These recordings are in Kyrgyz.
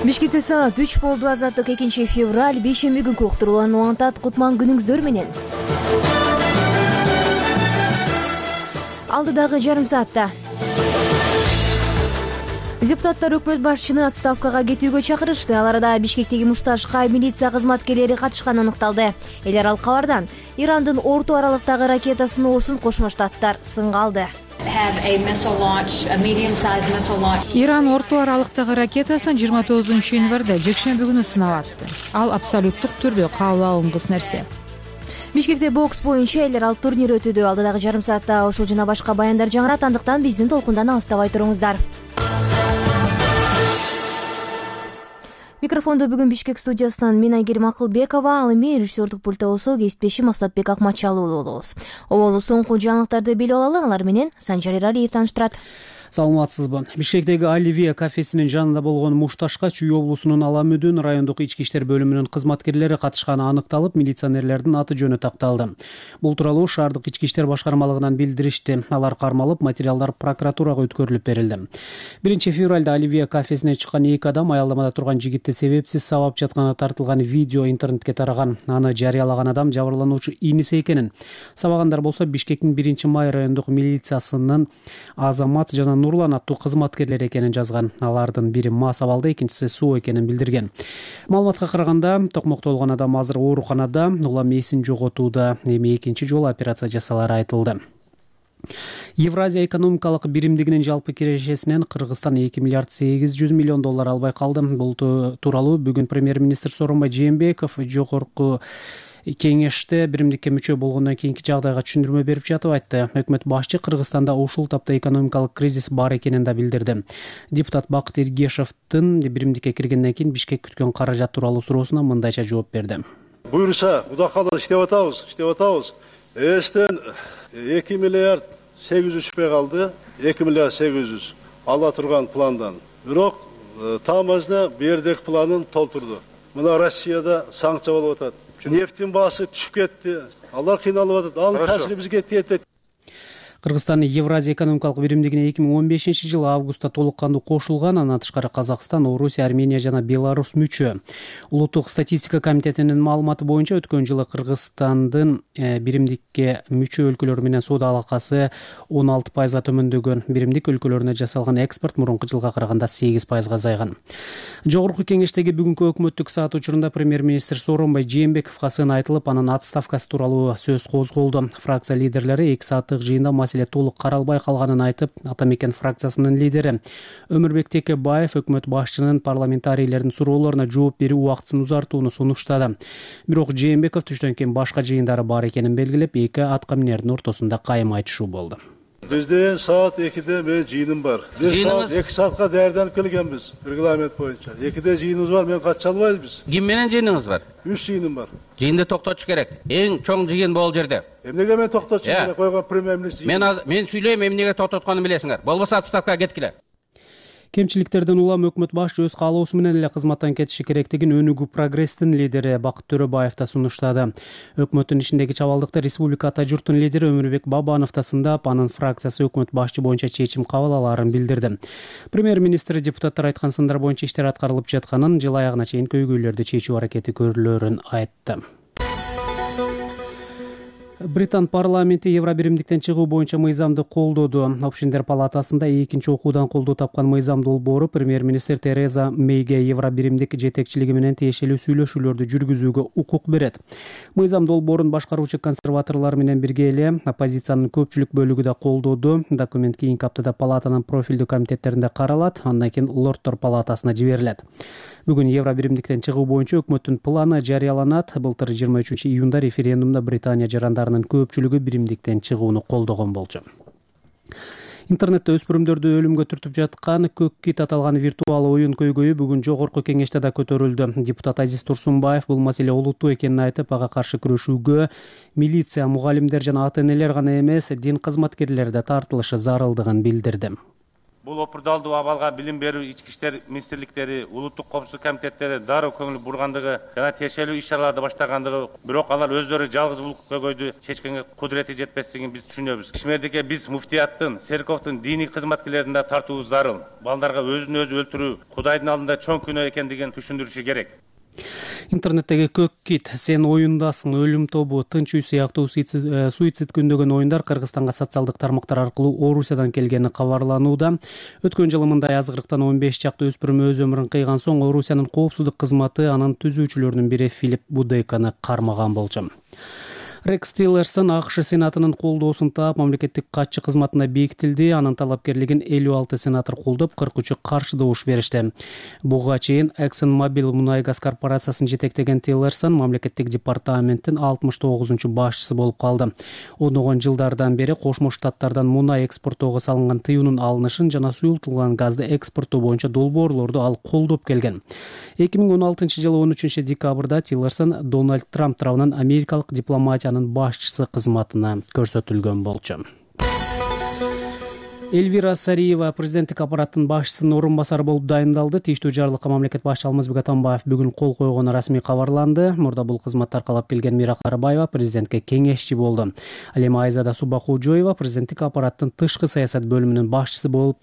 Бишкекте саат 3 болду. Азаттык 2 февраль бейшемби күнкү уктурууларны улантат. Кутман күнүңүздөр менен. Алдыдагы жарым саатта депутаттар өкмөт башчыны отставкага кетүүгө чакырышты. Ал арада Бишкектеги мушташка милиция кызматкерлери катышканы ыкталды. Эл аралык кабардан Ирандын орто аралыктагы ракетасын оосун Кошмо Штаттар сынга алды. Иран орто аралыктагы ракетасын 29-январда жекшемби күнү сынап атты. Ал абсолюттук түрдө кабыл алынгыс нерсе. Бишкекте бокс боюнча элдер алып турнир өтүүдө. Алдыдагы жарым саатта ушул жана башка баяндар жаңырат, андыктан биздин толкундан алыстабай туруңуздар. Микрофондо бүгүн Бишкек студиясынан мен Айгерим Акылбекова, ал эми режиссердук пультта болсо кесиптешим Максатбек Акматчалуу болобуз. Оболу соңку жаңылыктарды билип алалы, алар менен Санжар Эралиев тааныштырат. Саламатсызбы. Бишкектеги Оливия кафесинин жанында болгон мушташка Чүй облусунун Ала Мөдөн райондук ички иштер бөлүмүнүн кызматкерлери катышканы аныкталып, милиционерлердин аты жөнү такталды. Бул тууралуу шаардык ички иштер башкармалыгынан билдиришти. Алар кармалып, материалдар прокуратурага өткөрүлүп берилди. 1 февралда Оливия кафесине чыккан 2 адам аялдамада турган жигитти себепсиз сабап жатканы тартылган видео интернетке тараган. Аны жарыялаган адам жабырлануучу иниси экенин, сабагандар болсо Бишкектин 1 май райондук милициясынын Азамат жана Нурлан аттуу кызматкерлери экенин жазган. Алардын бири мас абалда, экинчиси суу экенин билдирген. Маалыматка караганда, токмоктолгон адам азыр ооруканада, улам эсин жоготууда. Эми экинчи жолу операция жасалары айтылды. Евразия экономикалык биримдигинин жалпы кирешесинен Кыргызстан 2 миллиард 800 миллион доллар албай калды. Бул тууралуу бүгүн премьер-министр Сооронбай Жээнбеков жогорку кеңеште биримдикке мүчө болгондон кийинки жагдайга түшүндүрмө берип жатып айтты. Өкмөт башчы Кыргызстанда ушул тапта экономикалык кризис бар экенин да билдирди. Депутат Бакыт Эргешевдин биримдикке киргенден кийин Бишкек күткөн каражат тууралуу суроосуна мындайча жооп берди. Буюрса, Кудай кааласа иштеп атабыз. Эстен 2 миллиард 800 түшпөй калды. 2 миллиард 800 ала турган пландан. Бирок тамазда бердек планын толтурду. Мына Россияда санкция болуп атат. Нефтин баасы түшүп кетти. Алар кыйналып атат. Анын таасири бизге тиет. Кыргызстан Евразия экономикалык биримдигине 2015 жылы августта толук кандуу кошулган. Андан тышкары Казакстан, Орусия, Армения жана Беларусь мүчө. Улуттук статистика комитетинин маалыматы боюнча өткөн жылы Кыргызстандын биримдикке мүчө өлкөлөр менен соода алакасы 16%га төмөндөгөн. Биримдик өлкөлөрүнө жасалган экспорт мурунку жылга караганда 8%га азайган. Жогорку кеңештеги бүгүнкү өкмөттүк саат учурунда премьер-министр Сооронбай Жээнбековго сын айтылып, анын отставкасы тууралуу сөз козголду. Фракция лидерлери 2 сааттык жыйында маселе толук каралбай калганын айтып, Ата Мекен фракциясынын лидери Өмүрбек Текебаев өкмөт башчынын парламентарийлердин суроолоруна жооп берүү убактысын узартууну сунуштады. Бирок Жээнбеков түштөн кийин башка жыйындары бар экенин белгилеп, эки аткаминердин ортосунда кайым айтышуу болду. Бизде саат 2-де мен жыйыным бар. Биз саат 2 саатка даярданып келгенбиз, регламент боюнча. 2-де жыйыныбыз бар, мен катыша албайбыз. Ким менен жыйыныңыз бар? 3 жыйыным бар. Жыйынды токтотуш керек. Эң чоң жыйын бул жерде. Эмнеге мен токтотуш керек койгон премьер-министр? Мен сүйлөйм, эмнеге токтотканын билесиңер. Болбосо отставкага кеткиле. Кемчиликтерден улам өкмөт башчы өз каалоосу менен эле кызматтан кетиши керектигин Өнүгүү прогресстин лидери Бакыт Төрөбаев да сунуштады. Өкмөттүн ишиндеги чабалдыкты республика ата журттун лидери Өмүрбек Бабанов да сындап, анын фракциясы өкмөт башчы боюнча чечим кабыл алаарын билдирди. Премьер-министр депутаттар айткан сындар боюнча иштер аткарылып жатканын, жыл аягына чейин көйгөйлөрдү чечүү аракети көрүлөрүн айтты. Британ парламенти Евробиримдиктен чыгуу боюнча мыйзамды колдоду. Общиндер палатасында экинчи окуудан колдоо тапкан мыйзам долбоору премьер-министр Тереза Мейге Евробиримдик жетекчилиги менен тиешелүү сүйлөшүүлөрдү жүргүзүүгө укук берет. Мыйзам долбоорун башкаруучу консерваторлор менен бирге эле оппозициянын көпчүлүк бөлүгү да колдоду. Документ кийинки аптада палатанын профилдүү комитеттеринде каралат, андан кийин Лордтор палатасына жиберилет. Бүгүн Евробиримдиктен чыгуу боюнча өкмөттүн планы жарыяланат. Былтыр 23 июнда референдумда Британия жарандарынын көпчүлүгү биримдиктен чыгууну колдогон болчу. Интернетте өспүрүмдөрдү өлүмгө түртүп жаткан көк кит аталган виртуал оюн көйгөйү бүгүн жогорку кеңеште да көтөрүлдү. Депутат Азиз Турсунбаев бул маселе олуттуу экенин айтып, ага каршы күрөшүүгө милиция, мугалимдер жана ата-энелер гана эмес, дин кызматкерлери да тартылышы зарылдыгын билдирди. Бул опурдалдуу абалга билим берүү ички иштер министрликтери, улуттук коопсуздук комитеттери дароо көңүл бургандыгы жана тиешелүү иш-чараларды баштагандыгы, бирок алар өздөрү жалгыз бул көйгөйдү чечкенге кудурети жетпестигин биз түшүнөбүз. Ишмердикке биз муфтияттын, церковдун диний кызматкерлерин да тартуубуз зарыл. Балдарга өзүн өзү өлтүрүү Кудайдын алдында чоң күнөө экендигин түшүндүрүшү керек. Интернеттеги көк кит, сен оюндасың, өлүм тобу, тынч үй сыяктуу суицид күндөгөн оюндар Кыргызстанга социалдык тармактар аркылуу Орусиядан келгени кабарланууда. Өткөн жылы мындай азгырыктан 15 чакты өспүрүм өз өмүрүн кыйган соң Орусиянын коопсуздук кызматы анын түзүүчүлөрүнүн бири Филипп Будейканы кармаган болчу. Рекс Тиллерсон АКШ Сенатынын колдоосун таап мамлекеттик катчы кызматына бекитилди. Анын талапкерлигин 56 сенатор колдоп, 43 каршы добуш беришти. Буга чейин ExxonMobil мунай газ корпорациясын жетектеген Тиллерсон мамлекеттик департаменттин 69-чу башчысы болуп калды. Ондогон жылдардан бери Кошмо Штаттардан мунай экспорттоого салынган тыюунун алынышын жана суюлтулган газды экспорттоо боюнча долбоорлорду ал колдоп келген. 2016-жылы 13 декабрда Тиллерсон Дональд Трамп тарабынан америкалык дипломатиянын башчысы кызматына көрсөтүлгөн болчу. Эльвира Сариева президенттик аппараттын башчысынын орун басары болуп дайындалды. Тийиштүү жарлыкка мамлекет башчысы Алмазбек Атамбаев бүгүн кол койгону расмий кабарланды. Мурда бул кызматты аркалап келген Мира Карыбаева президентке кеңешчи болду. Ал эми Айзада Субахожоева президенттик аппараттын тышкы саясат бөлүмүнүн башчысы болуп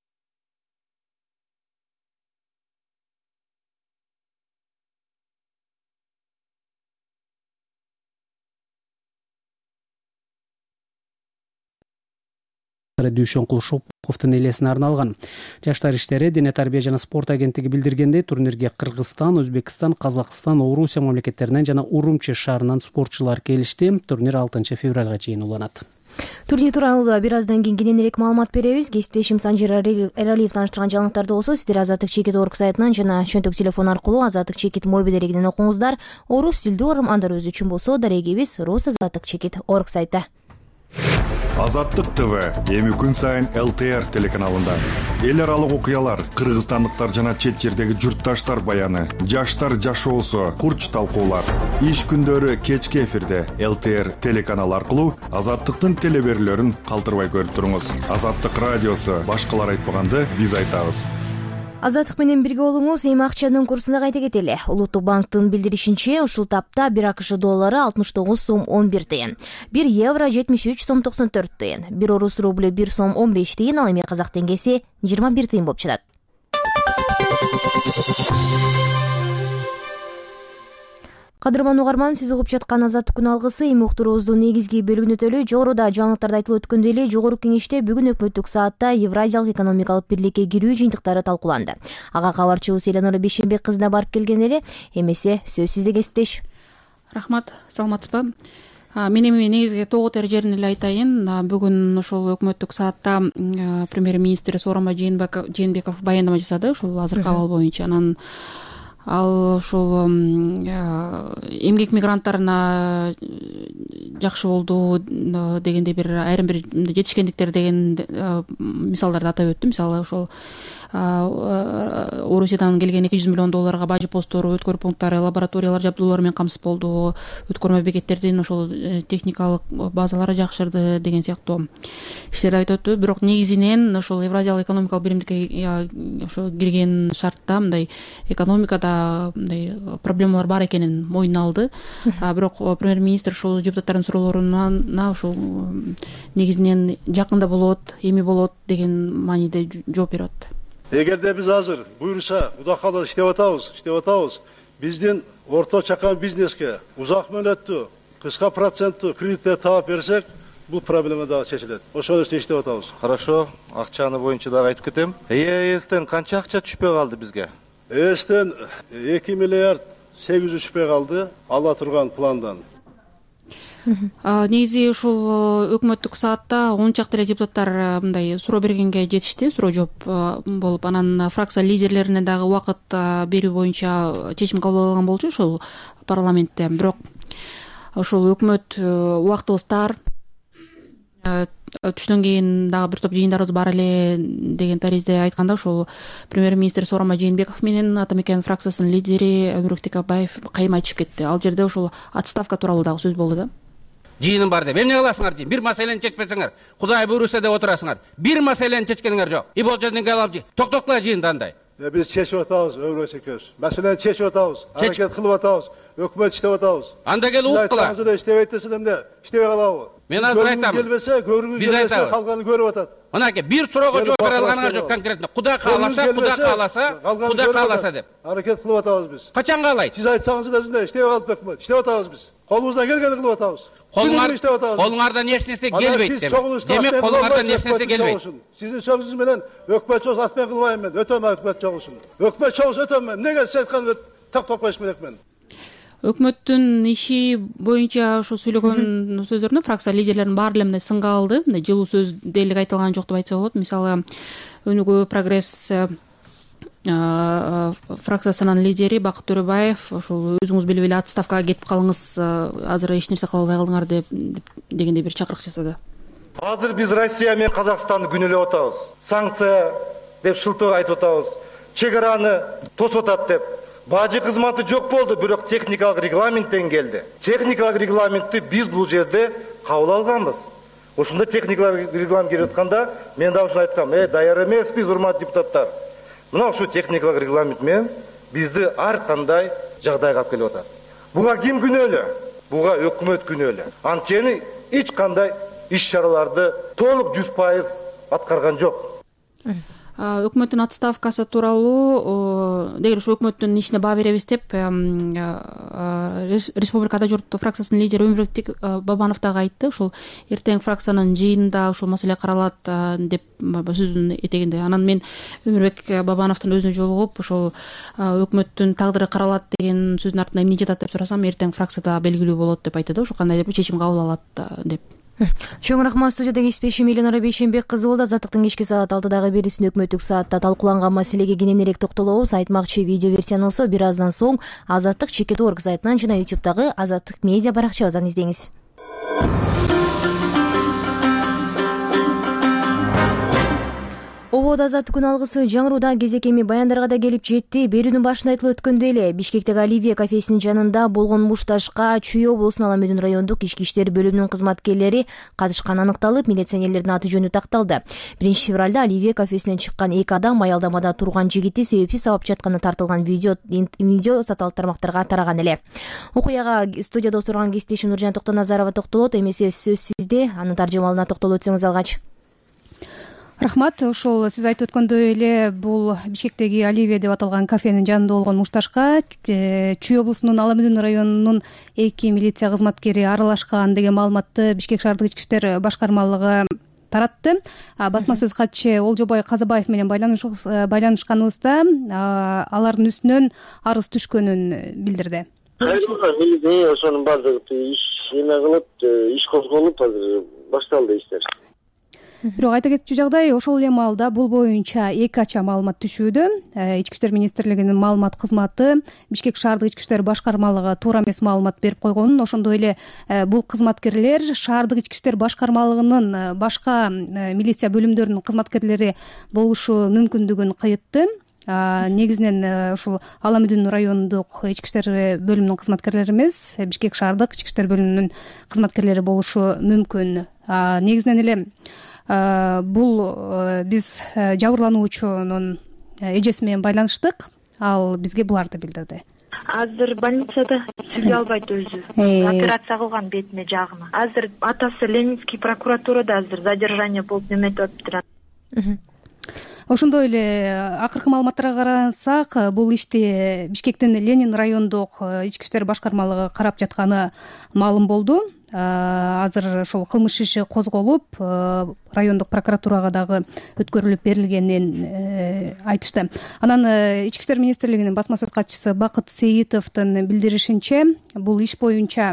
Дүйшөнкул Шоповдун элесине арналган. Жаштар иштери Дене тарбия жана спорт агенттиги билдиргендей, турнирге Кыргызстан, Өзбекстан, Казакстан, Орусия мамлекеттеринен жана Урумчи шаарынан спортчулар келишти. Турнир 6 февралга чейин уланат. Турнир тууралуу бир аздан кийин кененирээк маалымат беребиз. Кесиптешим Санжир Эралиев тааныштырган жаңылыктарды болсо сиздер Азаттык Чекит орг сайтынан жана чөнтөк телефон аркылуу Азаттык Чекит мобиль дерегинен окуңуздар. Орус тилдүү угармандар өз үчүн болсо дарегибиз Рус Азаттык Чекит орг сайты. Азаттык ТВ эми күн сайын ЛТР телеканалында. Эл аралык окуялар, кыргызстандыктар жана чет жердеги журтташтар баяны, жаштар жашоосу, курч талкуулар. Иш күндөрү кечки эфирде ЛТР телеканалы аркылуу Азаттыктын телеберүүлөрүн калтырбай көрүп туруңуз. Азаттык радиосу башкалар айтпаганды биз айтабыз. Азаттык менен бирге болуңуз. Эми акчанын курсуна кайта кетели. Улуттук банктын билдиришинче, ушул тапта 1 АКШ доллары 69 сом 11 тыйын, 1 евро 73 сом 94 тыйын, 1 орус рублю 1 сом 15 тыйын, ал эми казак теңгеси 21 тыйын болуп чыгат. Кадырман угарман, сиз угуп жаткан Азаттык күн алгысы эми уктуруубуздун негизги бөлүгүнө өтөлү. Жогоруда жаңылыктарда айтылып өткөндөй эле Жогорку кеңеште бүгүн өкмөттүк саатта Евразиялык экономикалык бирликке кирүү жыйынтыктары талкууланды. Ага кабарчыбыз Эленора Бейшенбек кызына барып келген эле. Эмесе сөз сизде, кесиптеш. Рахмат, саламатсызбы? Мен эми негизги тоготер жерин эле айтайын. Бүгүн ошол өкмөттүк саатта премьер-министр Сооронбай Жээнбеков баяндама жасады, ошол азыркы абал боюнча. Анан ал ошол эмгек мигранттарына жакшы болду дегендей бир айрым бир жетишкендиктер деген мисалдарды атап өттү. Мисалы ошол Орусиядан келген 200 миллион долларга бажы посттору, өткөрүү пункттары, лабораториялар жабдуулары менен камсыз болду. Өткөрмө бекеттердин ошол техникалык базалары жакшырды деген сыяктуу иштерди айтып өттү. Бирок негизинен ошол Евразиялык экономикалык биримдикке ошо кирген шартта мындай экономикада мындай проблемалар бар экенин мойнуна алды. Бирок премьер-министр ошол депутаттардын суроолоруна ошол негизинен жакында болот, эми болот деген мааниде жооп берип атты. Эгерде биз азыр буйруса Кудай кааласа иштеп атабыз, биздин орто чакан бизнеске узак мөөнөттүү, кыска проценттүү кредиттер таап берсек, бул проблема дагы чечилет. Ошол нерсе иштеп атабыз. Хорошо, акчаны боюнча дагы айтып кетем. ЭЭСтен канча акча түшпөй калды бизге? ЭЭСтен 2 миллиард 800 түшпөй калды ала турган пландан. Негизи ушул өкмөттүк саатта 10 чакты эле депутаттар мындай суроо бергенге жетишти, суроо жооп болуп, анан фракция лидерлерине дагы убакыт берүү боюнча чечим кабыл алган болчу ошол парламентте. Бирок ошол өкмөт убактыбыз тар, түштөн кийин дагы бир топ жыйындарыбыз бар эле деген таризде айтканда, ошол премьер-министр Сооронбай Жээнбеков менен Ата Мекен фракциясынын лидери Өмүрбек Текебаев кайым айтышып кетти. Ал жерде ошол отставка тууралуу дагы сөз болду да. жыйыным бар деп. Эмне кыласыңар дейм? Бир маселени чечпесеңер, Кудай буйруса деп отурасыңар. Бир маселени чечкениңер жок. И бул жерден алып токтоткула жыйынды андай. Biz çeşip atağız, ömrü çekiyoruz. Mesela çeşip atağız, hareket kılıp atağız, hükümet işlep atağız. Anda gel uğuk kıla. Sizler işlep ettesin hem de işlep alalım. Men azır aytam. Görgü gelmese kalkanı görüp atat. Anake bir soruga жооп бере алганга жок конкретно. Кудай кааласа деп. Hareket kılıp atağız biz. Качан каалайт? Siz aytsanız da bizde işlep alıp hükümet, işlep atağız biz. Kolumuzdan gelgeni kılıp atağız. Колуңардан эч нерсе келбейт деп. Демек колуңардан эч нерсе келбейт. Sizin sözünüz менен hükümet çoğuz atmaya kılbayım ben. Öteme hükümet çoğusun. Hükümet çoğuz ötemem. Ne gelsin etken tak koyuşmayacak ben. Өкмөттүн иши боюнча ошо сүйлөгөн сөздөрүндө фракция лидерлеринин баары эле мындай сынга алды. Мындай жылуу сөз дээрлик айтылган жок деп айтса болот. Мисалы Өнүгүү прогресс фракциясынын лидери Бакыт Төрөбаев ошол өзүңүз билип эле отставкага кетип калыңыз, азыр эч нерсе кыла албай калдыңар дегендей бир чакырык жасады. Азыр биз Россия менен Казакстанды күнөөлөп атабыз. Санкция деп шылтоо айтып атабыз. Чек араны тосуп атат деп. Бажы кызматы жок болду, бирок техникалык регламенттен келди. Техникалык регламентти биз бул жерде кабыл алганбыз. Ошондо техникалык регламент келип атканда мен да ушуну айткам, даяр эмеспиз, урматтуу депутаттар. Мына ушул техникалык регламент менен бизди ар кандай жагдайга алып келип атат. Буга ким күнөөлүү? Буга өкмөт күнөөлүү. Анткени эч кандай иш-чараларды толук 100% аткарган жок. Өкмөттүн отставкасы тууралуу дегер ушу өкмөттүн ишине баа беребиз деп Республикада журт фракциясынын лидери Өмүрбек Бабанов дагы айтты. Ушул эртең фракциянын жыйынында ушул маселе каралат деп сөзүнүн этегинде. Анан мен Өмүрбек Бабановдун өзүнө жолугуп ошол өкмөттүн тагдыры каралат деген сөздүн артында эмне жатат деп сурасам, эртең фракцияда белгилүү болот деп айтты да. Ошо кандай деп чечим кабыл алат деп. Чоң рахмат. Студияда кеспеши Миленара Бейшенбек кызы болду. Азаттыктын кечки саат 6дагы берүүсүндө өкмөттүк саатта талкууланган маселеге кененирээк токтолобуз. Айтмакчы видео версияны болсо бир аздан соң Азаттык Чекет.org сайтынан жана YouTube'дагы Азаттык медиа баракчабыздан издеңиз. Ободо азаттык күн алгысы жаңыруудагы кезек эми баяндарга да келип жетти. Берүүнүн башында айтылып өткөндөй эле Бишкектеги Оливия кафесинин жанында болгон мушташка Чүй облусунун Ала-Мөдүн райондук ички иштер бөлүмүнүн кызматкерлери катышканы аныкталып, милиционерлердин аты жөнү такталды. 1-февралда Оливия кафесинен чыккан 2 адам аялдамада турган жигитти себепсиз сабап жатканы тартылган видео социалдык тармактарга тараган эле. Окуяга студияда отурган кесиптешим Нуржан Токтоназарова токтолот. Эмесе сөз сизде, анын таржымалына токтолуп өтсөңүз алгач. Рахмат. Ошол сиз айтып өткөндөй эле бул Бишкектеги Оливия деп аталган кафенин жанында болгон мушташка Чүй облусунун Ала-Мөдүн районунун 2 милиция кызматкери аралашкан деген маалыматты Бишкек шаардык ички иштер башкармалыгы таратты. Басма сөз катчы Олжобой Казабаев менен байланышканыбызда алардын үстүнөн арыз түшкөнүн билдирди. Милиция ошонун баардыгы иш эме кылып, иш козголуп азыр башталды иштер. Бирок айта кетчү жагдай, ошол эле маалда бул боюнча 2 ача маалымат түшүүдө. Ички иштер министрлигинин маалымат кызматы Бишкек шаардык ички иштер башкармалыгы туура эмес маалымат берип койгонун, ошондой эле бул кызматкерлер шаардык ички иштер башкармалыгынын башка милиция бөлүмдөрүнүн кызматкерлери болушу мүмкүндүгүн кыйтты. Негизинен ушул Ала-Мөдүн райондук ички иштер бөлүмүнүн кызматкерлери эмес, Бишкек шаардык ички иштер бөлүмүнүн кызматкерлери болушу мүмкүн. Негизинен эле бул биз жабырлануучунун эжеси менен байланыштык. Ал бизге буларды билдирди. Азыр больницада сүйлөй албайт өзү. Операция кылган бетине жагына. Азыр атасы Ленинский прокуратурада азыр задержание болуп неметип атыптыр. Ошондой эле акыркы маалыматтарга карасак, бул ишти Бишкектин Ленин райондук ички иштер башкармалыгы карап жатканы маалым болду. Азыр ошол кылмыш иши козголуп, райондук прокуратурага дагы өткөрүлүп берилгенин айтышты. Анан ички иштер министрлигинин басма сөз катчысы Бакыт Сейитовдун билдиришинче, бул иш боюнча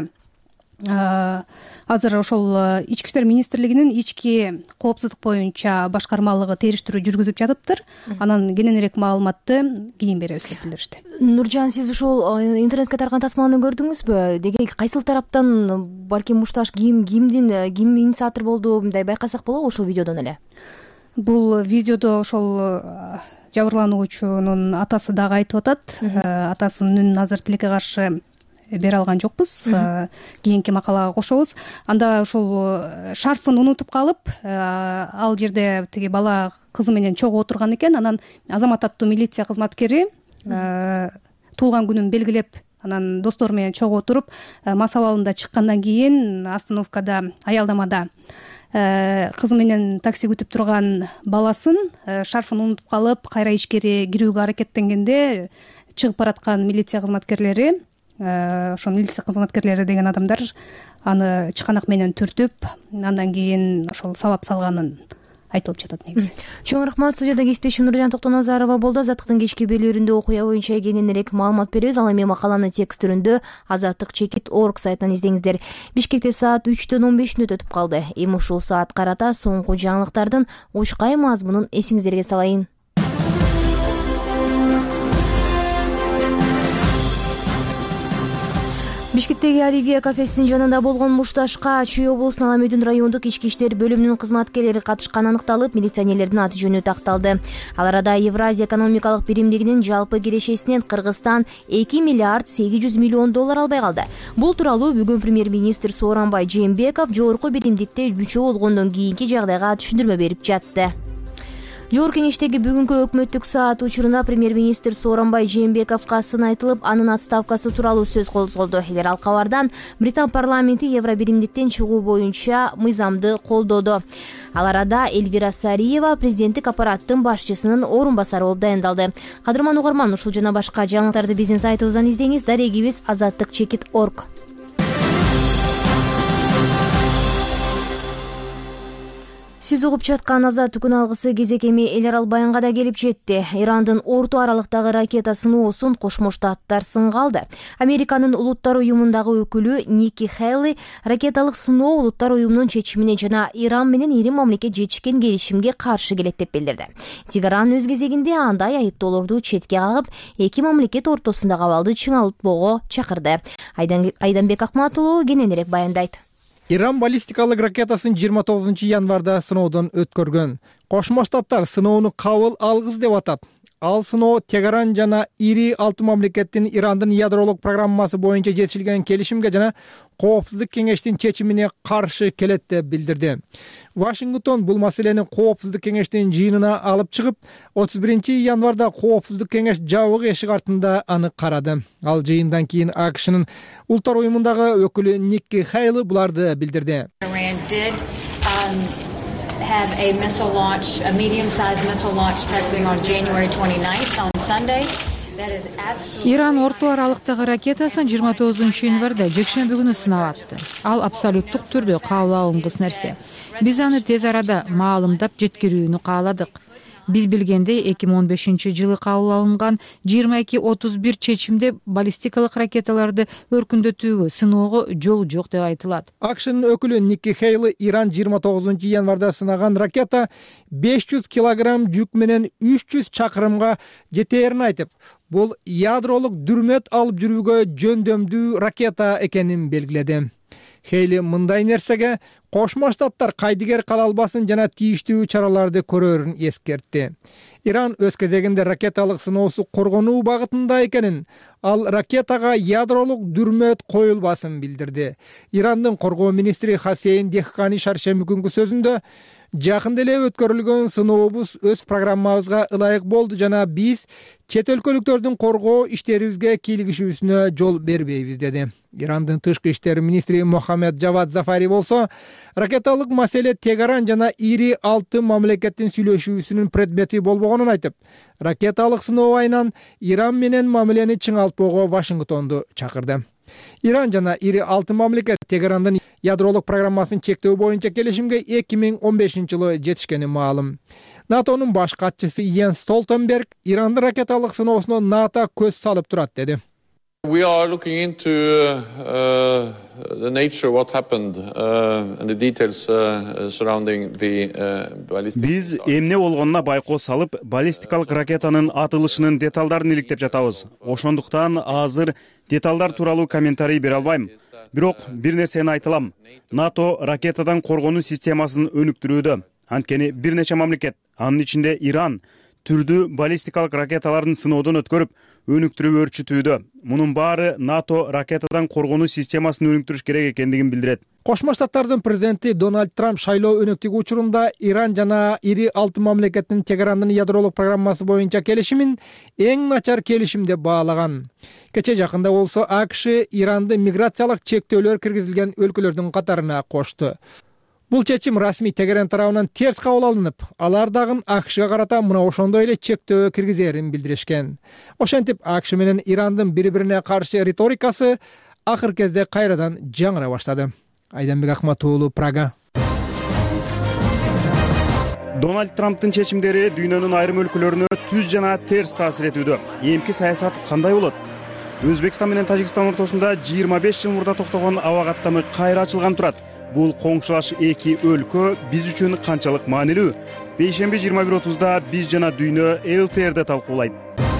азыр ошол ички иштер министрлигинин ички коопсуздук боюнча башкармалыгы териштирүү жүргүзүп жатыптыр. Анан кененирээк маалыматты кийин беребиз деп билдиришти. Нуржан, сиз ушул интернетке таркан тасманы көрдүңүзбү? Деги кайсыл тараптан балким мушташ ким инициатор болду, мындай байкасак болобу ушул видеодон эле? Бул видеодо ошол жабырлануучунун атасы дагы айтып атат. Атасынын азыр тилекке каршы бере алган жокпуз. Кийинки макалага кошобуз. Анда ушул шарфын унутуп калып, ал жерде тиги бала кызы менен чогуу отурган экен. Анан Азамат аттуу милиция кызматкери туулган күнүн белгилеп, анан достору менен чогуу отуруп, мас абалында чыккандан кийин остановкада аялдамада кызы менен такси күтүп турган баласын шарфын унутуп калып, кайра ичкери кирүүгө аракеттенгенде чыгып бараткан милиция кызматкерлери, ошо милиция кызматкерлери деген адамдар аны чыканак менен түртүп, андан кийин ошол сабап салганын айтылып жатат негизи. Чоң рахмат. Студияда кесиптешим Нуржан Токтоназарова болду. Азаттыктын кечки белүүрүндө окуя боюнча кененирээк маалымат беребиз. Ал эми макаланы текст түрүндө azattik.org сайтынан издеңиздер. Бишкекте саат 3:15 өтүп калды. Эми ушул саат карата соңку жаңылыктардын учкай мазмунун эсиңиздерге салайын. Бишкектеги Оливия кафесинин жанында болгон мушташка Чүй облусунун Ала Мөдүн райондук ички иштер бөлүмүнүн кызматкерлери катышканы аныкталып, милиционерлердин аты жөнү такталды. Ал арада Евразия экономикалык биримдигинин жалпы кирешесинен Кыргызстан 2 миллиард 800 миллион доллар албай калды. Бул тууралуу бүгүн премьер-министр Сооронбай Жээнбеков жогорку биримдикте мүчө болгондон кийинки жагдайга түшүндүрмө берип жатты. Жогорку кеңештеги бүгүнкү өкмөттүк саат учурунда премьер-министр Сооронбай Жээнбековго сын айтылып, анын отставкасы тууралуу сөз козголду. Ал кабардан Британ парламенти Евробиримдиктен чыгуу боюнча мыйзамды колдоду. Ал арада Эльвира Сариева президенттик аппараттын башчысынын орун басары болуп дайындалды. Кадырман угарман, ушул жана башка жаңылыктарды биздин сайтыбыздан издеңиз. Дарегибиз azattik.org. Сиз угуп жаткан Азаттык күн алгысы кезек эми эл арал баянга да келип жетти. Ирандын орто аралыктагы ракета сыноосун Кошмо Штаттар сынга алды. Американын улуттар уюмундагы өкүлү Ники Хейли ракеталык сыноо улуттар уюмунун чечимине жана Иран менен ири мамлекет жетишкен келишимге каршы келет деп билдирди. Тегеран өз кезегинде андай айыптоолорду четке кагып, эки мамлекет ортосундагы абалды чыңалтпоого чакырды. Айданбек Акматулуу кененирээк баяндайт. Иран баллистикалык ракетасын 29 январда сыноодон өткөргөн. Кошмо Штаттар сыноону кабыл алгыс деп атап, ал сыноо Тегеран жана ири 6 мамлекеттин Ирандын ядролук программасы боюнча жетишилген келишимге жана Коопсуздук кеңештин чечимине каршы келет деп билдирди. Вашингтон бул маселени Коопсуздук кеңештин жыйынына алып чыгып, 31 январда Коопсуздук кеңеш жабык эшик артында аны карады. Ал жыйындан кийин АКШнын улуттар уюмундагы өкүлү Ники Хейли буларды билдирди. Have a missile launch, a medium-sized missile launch testing on January 29th on Sunday. That is absolutely. Иран орто аралыктагы ракетасын 29 январда жекшемби күнү сынап атты. Ал абсолюттук түрдө кабыл алынгыс нерсе. Биз аны тез арада маалымдап жеткирүүнү кааладык. Биз билгендей 2015 жылы кабыл алынган 2231 чечимде баллистикалык ракеталарды өркүндөтүүгө сыноого жол жок деп айтылат. АКШнын өкүлү Ники Хейли Иран 29 январда сынаган ракета 500 килограмм жүк менен 300 чакырымга жетээрин айтып, бул ядролук дүрмөт алып жүрүүгө жөндөмдүү ракета экенин белгиледи. Хейли мындай нерсеге Кошмо Штаттар кайдыгер кала албасын жана тийиштүү чараларды көрөрүн эскертти. Иран өз кезегинде ракеталык сыноосу коргонуу багытында экенин, ал ракетага ядролук дүрмөт коюлбасын билдирди. Ирандын коргоо министри Хасейн Дехкани шаршемби күнгү сөзүндө жакында эле өткөрүлгөн сынообуз өз программабызга ылайык болду жана биз чет өлкөлүктөрдүн коргоо иштерибизге кийлигишүүсүнө жол бербейбиз деди. Ирандын тышкы иштер министри Мохаммед Джавад Зафари болсо, ракеталык маселе Тегеран жана ири 6 мамлекеттин сүйлөшүүсүнүн предмети болбогонун айтып, ракеталык сыноо айынан Иран менен мамилени чыңалтпоого Вашингтонду чакырды. Иран жана ири 6 мамлекет Тегерандын ядролук программасын чектөө боюнча келишимге 2015 жылы жетишкени маалым. НАТОнун баш катчысы Йенс Столтенберг Ирандын ракеталык сыноосуна НАТО көз салып турат деди. We are looking into the nature of what happened and the details surrounding the ballistic. Биз эмне болгонуна байкоо салып, баллистикалык ракетанын атылышынын деталдарын иликтеп жатабыз. Ошондуктан азыр деталдар тууралуу комментарий бере албайм. Бирок бир нерсени айтылам. НАТО ракетадан коргонуу системасын өнүктүрүүдө. Анткени бир нече мамлекет, анын ичинде Иран, түрдүү баллистикалык ракеталарын сыноодон өткөрүп өнүктүрүп өрчүтүүдө. Мунун баары НАТО ракетадан коргонуу системасын өнүктүрүш керек экендигин билдирет. Кошмо Штаттардын президенти Дональд Трамп шайлоо өнөктүгү учурунда Иран жана ири 6 мамлекеттин Тегерандын ядролук программасы боюнча келишимин эң начар келишим деп баалаган. Кече жакында болсо АКШ Иранды миграциялык чектөөлөр киргизилген өлкөлөрдүн катарына кошту. Бул чечим расмий Тегеран тарабынан терс кабыл алынып, алар дагы АКШга карата мына ошондой эле чектөө киргизерин билдиришкен. Ошентип АКШ менен Ирандын бири-бирине каршы риторикасы акыр кезде кайрадан жаңыра баштады. Айданбек Акматуулу, Прага. Дональд Трамптын чечимдери дүйнөнүн айрым өлкөлөрүнө түз жана терс таасир этүүдө. Эмки саясат кандай болот? Өзбекстан менен Тажикстан ортосунда 25 жыл мурда токтогон аба каттамы кайра ачылган турат. Бул коңшулаш эки өлкө биз үчүн канчалык маанилүү? Бейшемби 21:30 биз жана дүйнө ЛТРде талкуулайт.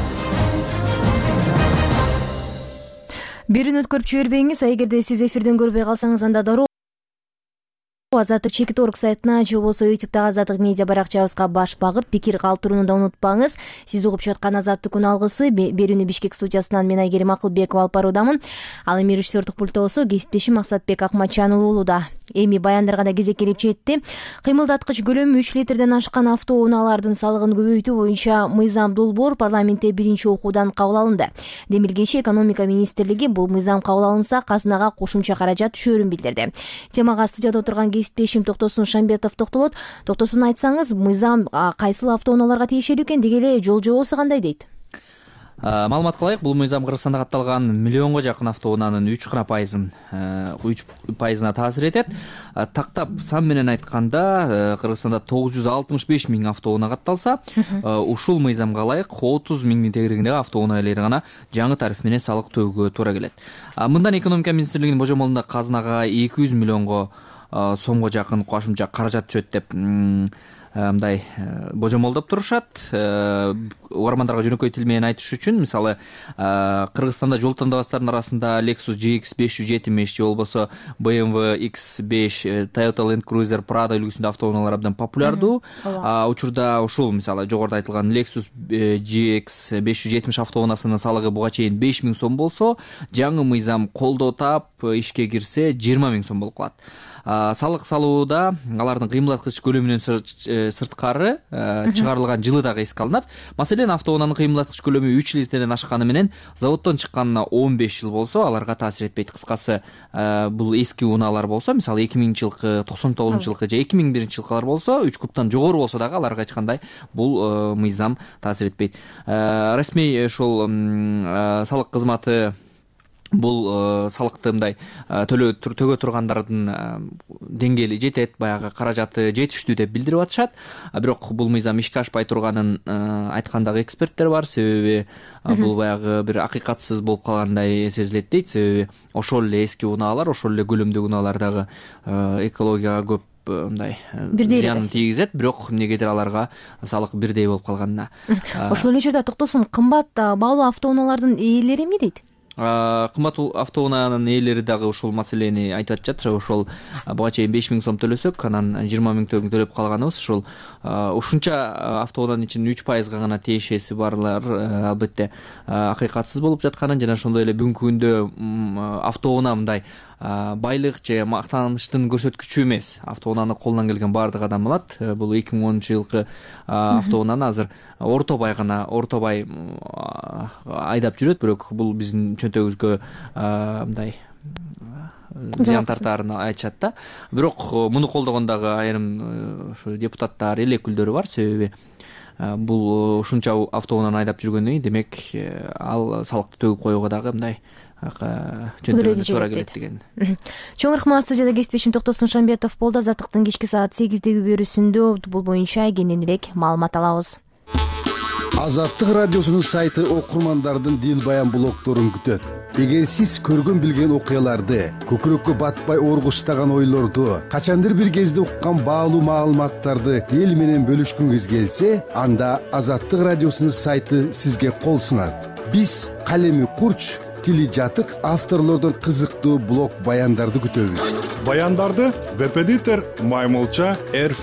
Бирин өткөрүп жибербеңиз, эгерде сиз эфирден көрбөй калсаңыз, анда дароо Азаттык Чекит.орг сайтына же болбосо YouTube'дагы Азаттык медиа баракчабызга баш багып, пикир калтырууну да унутпаңыз. Сиз угуп жаткан Азаттык күн алгысы берүүнү Бишкек студиясынан мен Айгерим Акылбекова алып баруудамын. Ал эми режиссердик пультта болсо кесиптешим Максатбек Акматчан уулуда. Эми баяндарга да кезек келип жетти. Кыймылдаткыч көлөмү 3 литрден ашкан автоунаалардын салыгын көбөйтүү боюнча мыйзам долбоор парламентте биринчи окуудан кабыл алынды. Демилгечи экономика министрлиги бул мыйзам кабыл алынса казынага кошумча каражат түшөөрүн билдирди. Темага студияда отурган кесиптешим Токтосун Шамбетов токтолот. Токтосун айтсаңыз, мыйзам кайсыл автоунааларга тиешелүү экен, деги эле жол жобосу кандай дейт? Маалымат кылайык, бул мыйзам Кыргызстанда катталган миллионго жакын автоунаанын 3% таасир этет. Тактап сан менен айтканда, Кыргызстанда 965 миң автоунаа катталса, ушул мыйзамга ылайык 30 миңдин тегерегиндеги автоунаа ээлери гана жаңы тариф менен салык төлөөгө туура келет. Мындан экономика министрлигинин божомолунда казынага 200 миллионго сомго жакын кошумча каражат түшөт деп мындай божомолдоп турушат. Угармандарга жөнөкөй тил менен айтыш үчүн, мисалы, Кыргызстанда жол тандабастардын арасында Lexus GX 570 же болбосо BMW X5, Toyota Land Cruiser Prado үлгүсүндө автоунаалар абдан популярдуу. Учурда ушул, мисалы, жогоруда айтылган Lexus GX 570 автоунаасынын салыгы буга чейин 5 миң сом болсо, жаңы мыйзам колдоо таап ишке кирсе 20 миң сом болуп калат. Салык салууда алардын кыймылдаткыч көлөмүнөн сырткары чыгарылган жылы дагы эске алынат. Маселен, автоунаанын кыймылдаткыч көлөмү 3 литрден ашканы менен заводдон чыкканына 15 жыл болсо, аларга таасир этпейт. Кыскасы, бул эски унаалар болсо, мисалы 2000-жылкы, 99-жылкы же 2001-жылкылар болсо, 3 кубтан жогору болсо дагы аларга эч кандай бул мыйзам таасир этпейт. Расмий ушул салык кызматы бул салыкты мындай төгө тургандардын деңгээли жетет, баягы каражаты жетиштүү деп билдирип атышат. Бирок бул мыйзам ишке ашпай турганын айткан дагы эксперттер бар. Себеби бул баягы бир акыйкатсыз болуп калгандай сезилет дейт. Себеби ошол эле эски унаалар, ошол эле көлөмдөгү унаалар дагы экологияга көп мындай зыянын тийгизет, бирок эмнегедир аларга салык бирдей болуп калганына. Ошол эле жерде токтосун, кымбат баалуу автоунаалардын ээлери эмне дейт? Кымбат автоунаанын ээлери дагы ушул маселени айтып жатышат. Ошол буга чейин 5 миң сом төлөсөк, анан 20 миң сом төлөп калганыбыз, ушул ушунча автоунаанын ичинин 3% гана тиешеси барлар албетте акыйкатсыз болуп жатканын жана ошондой эле бүгүнкү күндө автоунаа мындай байлык же мактаныштын көрсөткүчү эмес. Автоунааны колунан келген баардык адам алат. Бул 2010-жылкы автоунааны азыр орто бай айдап жүрөт, бирок бул биздин чөнтөгүбүзгө мындай зыян тартаарын айтышат да. Бирок муну колдогон дагы айрым депутаттар, эл өкүлдөрү бар. Себеби бул ушунча автоунааны айдап жүргөндөн кийин, демек ал салыкты төгүп коюуга дагы мындай туура келет деген. Чоң рахмат. Студияда кесиптешим Токтосун Шамбетов болду. Азаттыктын кечки саат 8деги берүүсүндө бул боюнча кененирээк маалымат алабыз. Азаттык радиосунун сайты окурмандардын дил баян блогдорун күтөт. Эгер сиз көргөн билген окуяларды, көкүрөккө батпай оргуштаган ойлорду, качандыр бир кезде уккан баалуу маалыматтарды эл менен бөлүшкүңүз келсе, анда Азаттык радиосунун сайты сизге кол сунат. Биз калеми курч, тили жатык авторлордон кызыктуу блог баяндарды күтөбүз. Баяндарды Вебедитер Маймылча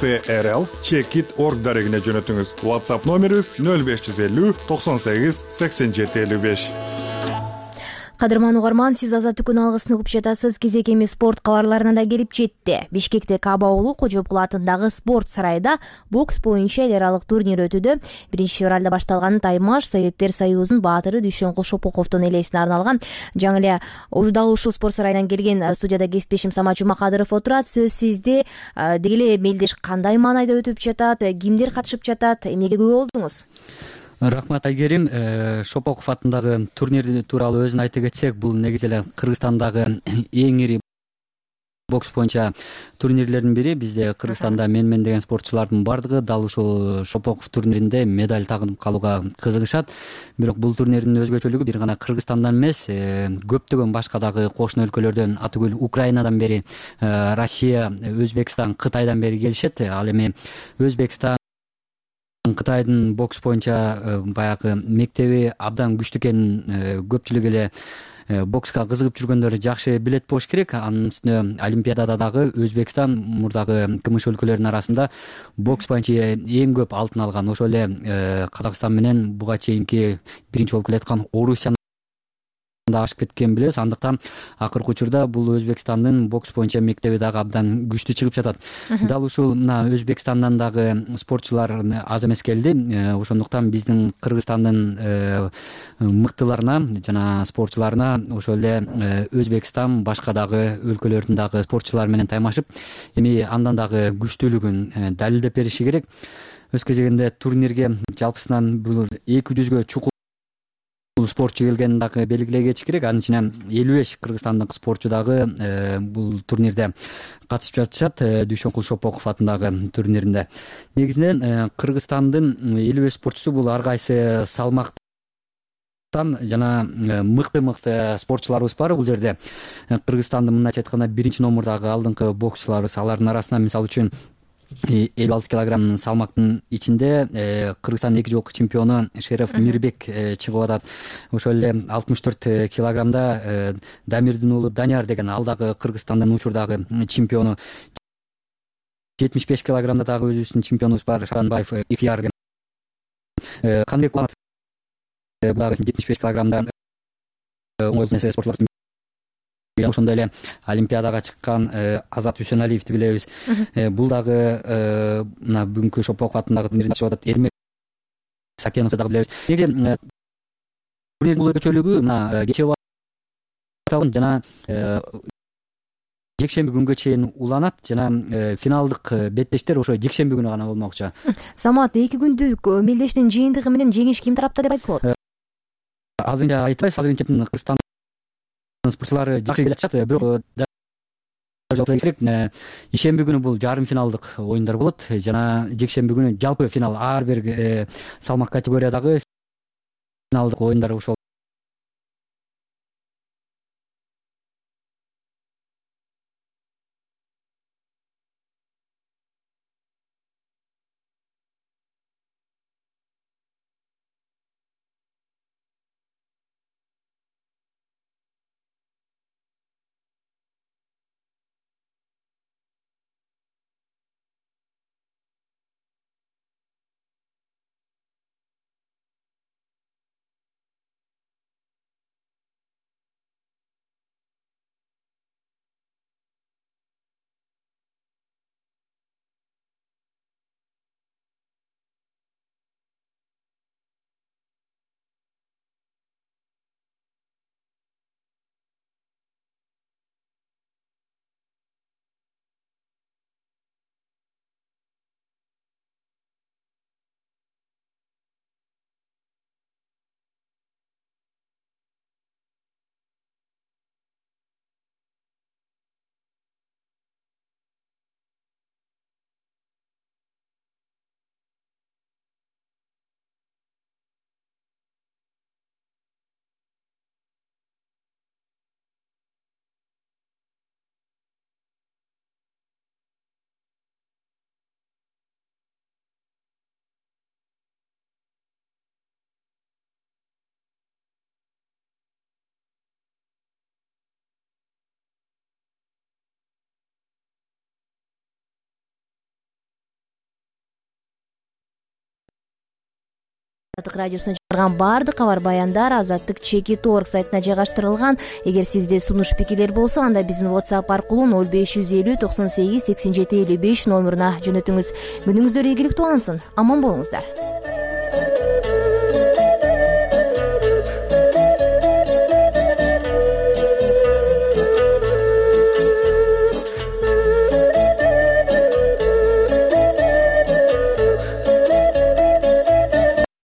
rfrl@org дарегине жөнөтүңүз. WhatsApp номерибиз 0550 98 87 55. Кадырман угарман, сиз Азаттыкүн алгысын угуп жатасыз. Кезек эми спорт кабарларына да келип жетти. Бишкекте Каба уулу Кожоокул атындагы спорт сарайда бокс боюнча эл аралык турнир өтүүдө. 1-февралда башталган таймаш Советтер Союзунун баатыры Дүйшөнкул Шопоковдун элесине арналган. Жаңы эле дал ушул спорт сарайынан келген студияда кесиптешим Самат Жумакадыров отурат. Сөз сизде. Деги эле мелдеш кандай маанайда өтүп жатат, кимдер катышып жатат, эмнеге күбө болдуңуз? Рахмат Айгерим. Шопоков атындагы турнир тууралуу өзүн айта кетсек, бул негизи эле Кыргызстандагы эң ири бокс боюнча турнирлердин бири. Бизде Кыргызстанда мен деген спортчулардын бардыгы дал ушул Шопоков турниринде медаль тагынып калууга кызыгышат. Бирок бул турнирдин өзгөчөлүгү бир гана Кыргызстандан эмес, көптөгөн башка дагы кошуна өлкөлөрдөн, атүгүл Украинадан бери, Россия, Өзбекстан, Кытайдан бери келишет. Ал эми Өзбекстан, Кытайдын бокс боюнча баягы мектеби абдан күчтүү экенин көпчүлүк эле бокска кызыгып жүргөндөр жакшы билет болуш керек. Анын үстүнө Олимпиадада дагы Өзбекстан мурдагы КМШ өлкөлөрүнүн арасында бокс боюнча эң көп алтын алган. Ошол эле Казакстан менен буга чейинки биринчи болуп келаткан Орусияны ашып кеткен билебиз. Андыктан акыркы учурда бул Өзбекстандын бокс боюнча мектеби дагы абдан күчтүү чыгып жатат. Дал ушул Өзбекстандан дагы спортчулар аз эмес келди. Ошондуктан биздин Кыргызстандын мыктыларына жана спортчуларына ошол эле Өзбекстан башка дагы өлкөлөрдүн дагы спортчулары менен таймашып, эми андан дагы күчтүүлүгүн далилдеп бериши керек. Өз кезегинде турнирге жалпысынан бул 200гө чукул спортчу келгенин дагы белгилей кетиш керек. Анын ичинен 55 кыргызстандык спортчу дагы бул турнирде катышып жатышат. Дүйшөнкул Шопоков атындагы турниринде. Негизинен Кыргызстандын 55 спортчусу бул ар кайсы салмактан жана мыкты спортчуларыбыз бар бул жерде. Кыргызстандын мындайча айтканда биринчи номурдагы алдыңкы боксчуларыбыз, алардын арасынан мисалы үчүн 56 килограмм салмактын ичинде Кыргызстандын 2 жолку чемпиону Шереф Мирбек чыгып атат. Ошол эле 64 килограммда Дамирдин уулу Данияр деген ал дагы Кыргызстандын учурдагы чемпиону. 75 килограммда дагы өзүбүздүн чемпионубуз бар, Шанбаев Ихтияр деген. Канбек дагы 75 килограммда оңой эмес спортчулар. Ошондой эле Олимпиадага чыккан Азат Үсөналиевди билебиз. Бул дагы мына бүгүнкү Шопоков атындагы турнирде чыгып атат. Эрмек Сакеновду дагы билебиз. Негизи турнир бул өзгөчөлүгү мына кечээ жана жекшемби күнгө чейин уланат жана финалдык беттештер ошо жекшемби күнү гана болмокчу. Самат, 2 күндүк мелдештин жыйынтыгы менен жеңиш ким тарапта деп айтса болот? Азырынча айтпайбыз. Азырынча Кыргызстан спортчулары жакшы келатышат. Бирок керек, ишемби күнү бул жарым финалдык оюндар болот жана жекшемби күнү жалпы финал, ар бир салмак категориядагы финалдык оюндар ошол. азаттык радиосуна чыгарган баардык кабар баяндар азаттык чекит.org сайтына жайгаштырылган. Эгер сизде сунуш пикирлер болсо, анда биздин WhatsApp аркылуу 0550 98 87 55 номуруна жөнөтүңүз. Күнүңүздөр ийгиликтүү алынсын. Аман болуңуздар.